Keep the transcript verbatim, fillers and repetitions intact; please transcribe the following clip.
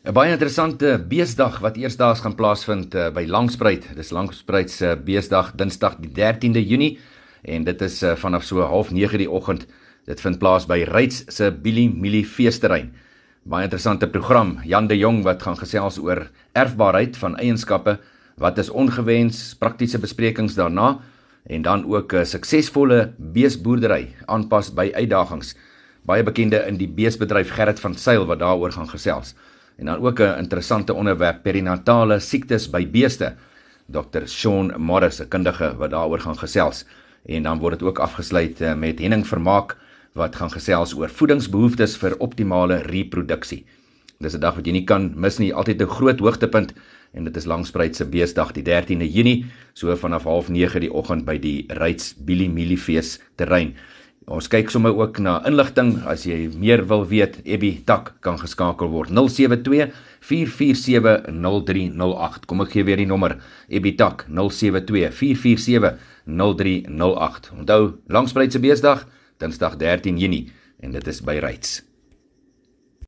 'n Baie interessante beesdag wat eersdaags gaan plaasvind uh, by Langspruit. Dis Langspruit se beesdag Dinsdag die dertiende Junie en dit is uh, vanaf so half nege die oggend. Dit vind plaas by Ryds se Billy Millie feesterrein. Baie interessante program. Jan de Jong wat gaan gesels oor erfbaarheid van eienskappe, wat is ongewens, praktiese besprekings daarna en dan ook 'n suksesvolle beesboerdery aanpas by uitdagings. Baie bekende in die beesbedryf Gerrit van Sail wat daaroor gaan gesels. En dan ook 'n interessante onderwerp, perinatale siektes by beeste. dokter Sean Morris, 'n kundige wat daaroor gaan gesels. En dan word dit ook afgesluit met Henning Vermaak wat gaan gesels oor voedingsbehoeftes vir optimale reproduksie. Dis 'n dag wat jy nie kan mis nie, altyd 'n groot hoogtepunt en dit is Langspruit se beesdag die dertiende Junie, so vanaf half nege die oggend by die Ryds Billy Millie fees terrein. Ons kyk sommer ook na inligting, as jy meer wil weet, Ebby Tak kan geskakel word, nul sewe twee, vier vier sewe, nul drie nul agt. Kom ek gee weer die nommer, Ebby Tak, nul sewe twee, vier vier sewe, nul drie nul agt. Onthou, Langspruit se beesdag, Dinsdag dertien Junie, en dit is by Ryds.